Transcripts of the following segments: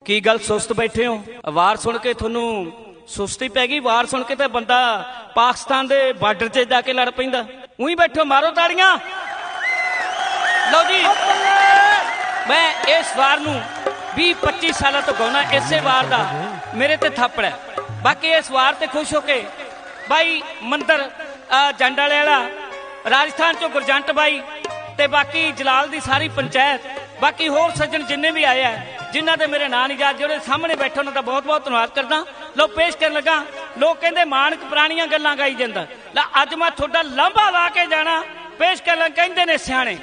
की गल सुस्त बैठे हो? वार सुन के थोनू सुस्ती पै गई? वार सुन के तो बंदा पाकिस्तान के बार्डर से जाके लड़ पैंदा। उही बैठो, मारो ताड़ियां। लो जी, मैं इस वार नू 20-25 साल तो गाउना, इसे वार दा मेरे ते थप्पड़ है। बाकी इस वार ते खुश होके भाई मंदिर जंड वाले वाला, राजस्थान चो गुरजंट बाई ते बाकी जलाल दी सारी पंचायत, बाकी होर सज्जन जिन्ने भी आए हैं, जिन्हों के मेरे नाम नहीं याद, जो सामने बैठे उन्होंने बहुत बहुत धन्यवाद करदा। लो पेश कर लगा, लोग कहते मानक पुरानियां गल्लां गाई जांदा, ला अज मैं थोड़ा लांभा ला के जाना। पेश कर लगा, कहते ने सियाणे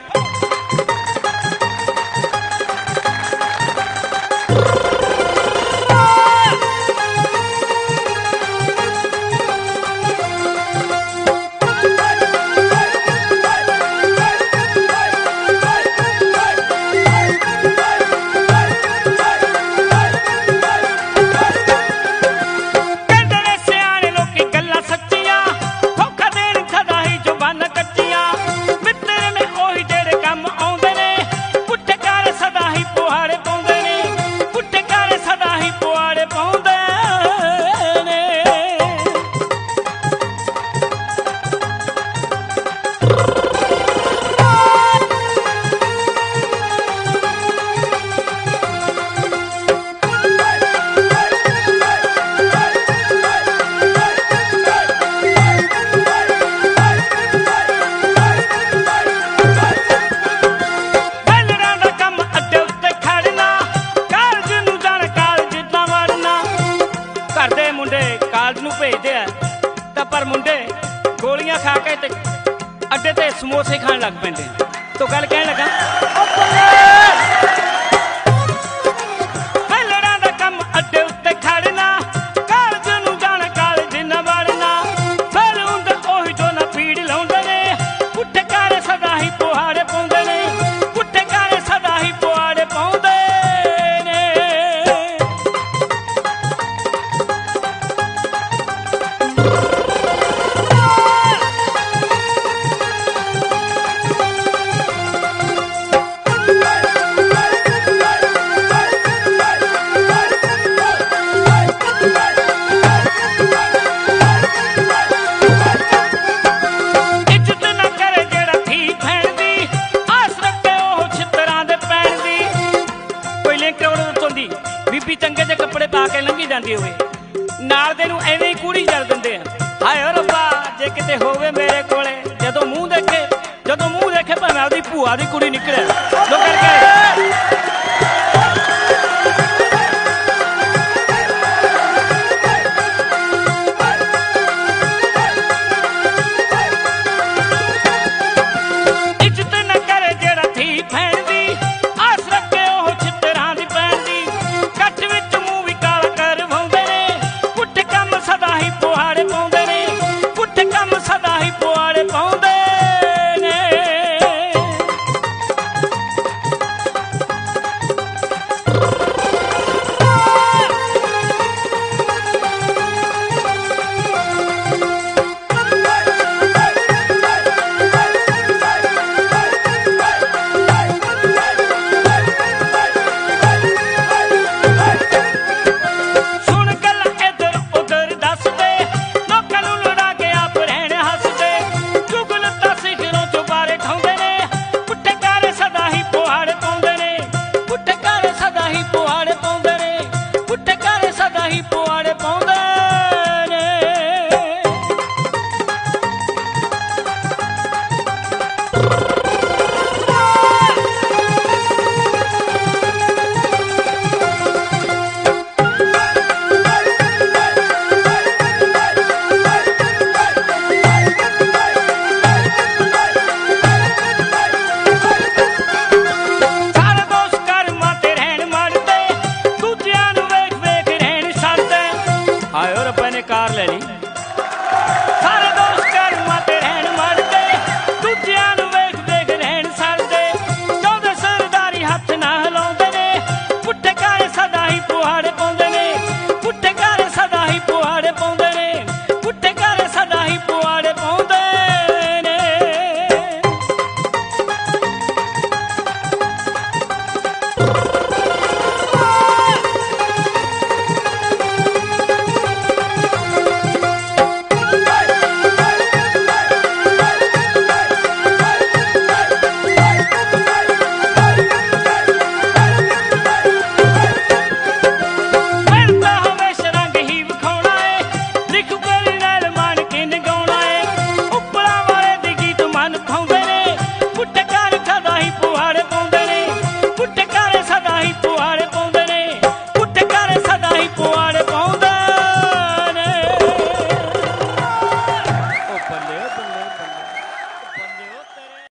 भेजते हैं, पर मुंडे गोलियां खा के अड्डे ते समोसे खान लग पैंदे। तो गल कह लगा, लड़ा दा कम अड्डे उत्ते खड़ना, कालज नूं जाना कालज ना वड़ना, फिर हुंदे ओही जो ना पीड़ लाउंदे ने, पुट्ठे काले सदा ही पुहाड़े पाउंदे ने, पुट्ठे काले सदा ही पुहाड़े पाउंदे ने। बीबी चंगे जे कपड़े पा के लंघी जाती होवे, नाल दे नूं एवें ही कूड़ी जल दिंदे आ। हाय ओ रब्बा, जे किते होवे मेरे कोले, जदों मुंह देखे भावें आपदी भूआ दी कुड़ी निकले। लोग करके कार ले ली।